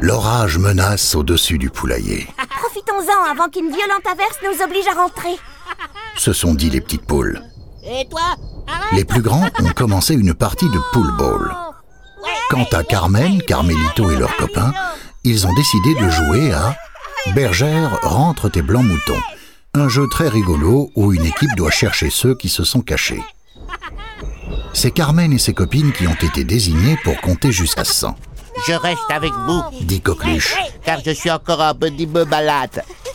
L'orage menace au-dessus du poulailler. Profitons-en avant qu'une violente averse nous oblige à rentrer. Se sont dit les petites poules. Et toi, arrête. Les plus grands ont commencé une partie de pool ball. Quant à Carmen, Carmelito et leurs copains, ils ont décidé de jouer à Bergère, rentre tes blancs moutons. Un jeu très rigolo où une équipe doit chercher ceux qui se sont cachés. C'est Carmen et ses copines qui ont été désignées pour compter jusqu'à 100. Je reste avec vous, Dit Coqueluche. car je suis encore un petit peu malade.